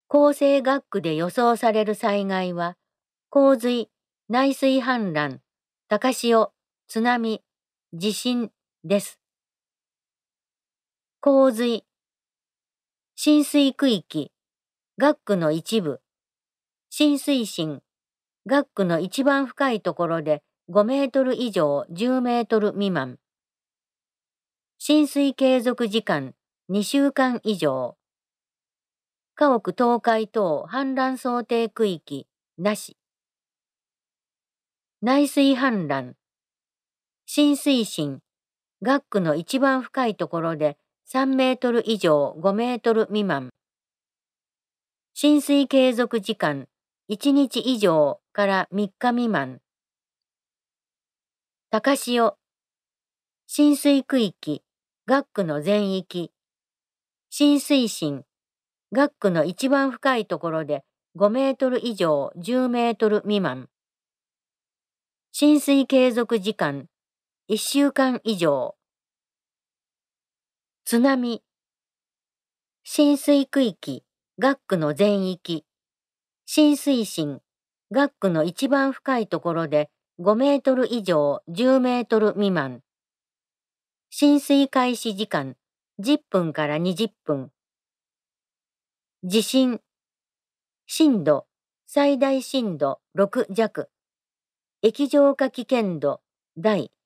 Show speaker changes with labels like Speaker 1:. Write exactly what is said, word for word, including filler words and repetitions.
Speaker 1: 厚生学区で予想される災害は、洪水、内水氾濫、高潮、津波、地震です。洪水、浸水区域、学区の一部、浸水深、学区の一番深いところでごメートル以上じゅうメートル未満。浸水継続時間にしゅうかん以上。家屋倒壊等氾濫想定区域なし。内水氾濫。浸水深、学区の一番深いところでさんメートル以上ごメートル未満。浸水継続時間いちにち以上からみっか未満。高潮。浸水区域、学区の全域。浸水深、学区の一番深いところでごメートル以上じゅうメートル未満。浸水継続時間いっしゅうかん以上。津波。浸水区域、学区の全域。浸水深、学区の一番深いところでごメートル以上じゅうメートル未満。浸水開始時間じゅっぷんからにじゅっぷん。地震。震度、最大震度ろく弱。液状化危険度、大。